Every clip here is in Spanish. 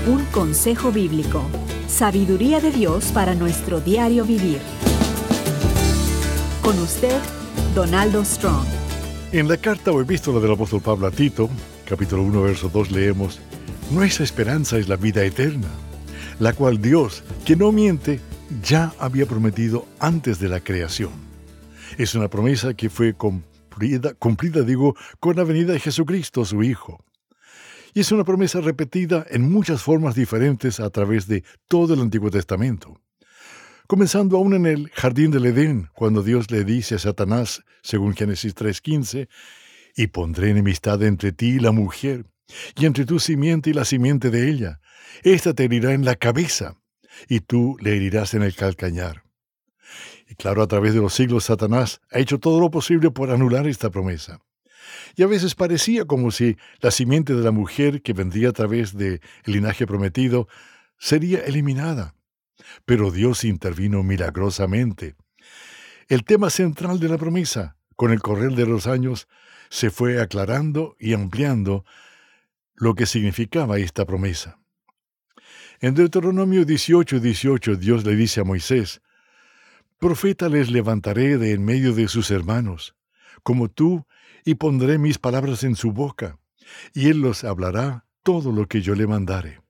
Un consejo bíblico. Sabiduría de Dios para nuestro diario vivir. Con usted, Donaldo Strong. En la carta o epístola del apóstol Pablo a Tito, capítulo 1, verso 2, leemos: Nuestra esperanza es la vida eterna, la cual Dios, que no miente, ya había prometido antes de la creación. Es una promesa que fue cumplida, con la venida de Jesucristo, su Hijo. Y es una promesa repetida en muchas formas diferentes a través de todo el Antiguo Testamento. Comenzando aún en el jardín del Edén, cuando Dios le dice a Satanás, según Génesis 3:15, y pondré enemistad entre ti y la mujer, y entre tu simiente y la simiente de ella. Esta te herirá en la cabeza, y tú le herirás en el calcañar. Y claro, a través de los siglos, Satanás ha hecho todo lo posible por anular esta promesa. Y a veces parecía como si la simiente de la mujer que vendría a través del linaje prometido sería eliminada. Pero Dios intervino milagrosamente. El tema central de la promesa, con el correr de los años, se fue aclarando y ampliando lo que significaba esta promesa. En Deuteronomio 18:18, Dios le dice a Moisés: Profeta les levantaré de en medio de sus hermanos, como tú, y pondré mis palabras en su boca, y él los hablará todo lo que yo le mandare.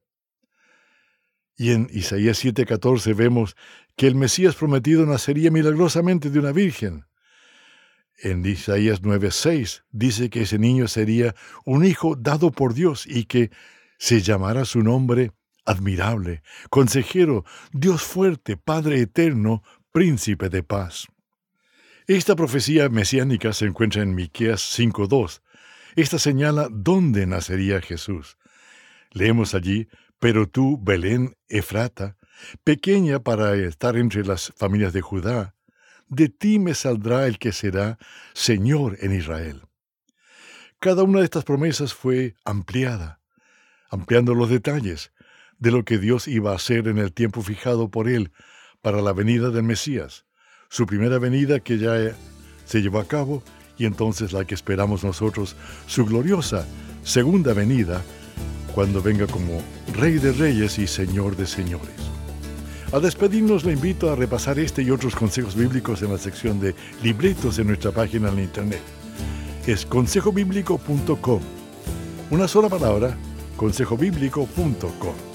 Y en Isaías 7:14 vemos que el Mesías prometido nacería milagrosamente de una virgen. En Isaías 9:6 dice que ese niño sería un hijo dado por Dios y que se llamará su nombre Admirable, Consejero, Dios fuerte, Padre eterno, Príncipe de paz. Esta profecía mesiánica se encuentra en Miqueas 5:2. Esta señala dónde nacería Jesús. Leemos allí: Pero tú, Belén Efrata, pequeña para estar entre las familias de Judá, de ti me saldrá el que será Señor en Israel. Cada una de estas promesas fue ampliada, ampliando los detalles de lo que Dios iba a hacer en el tiempo fijado por Él para la venida del Mesías, su primera venida que ya se llevó a cabo, y entonces la que esperamos nosotros, su gloriosa segunda venida, cuando venga como Rey de Reyes y Señor de Señores. Al despedirnos, le invito a repasar este y otros consejos bíblicos en la sección de libretos en nuestra página en internet. Es consejobiblico.com. Una sola palabra, consejobiblico.com.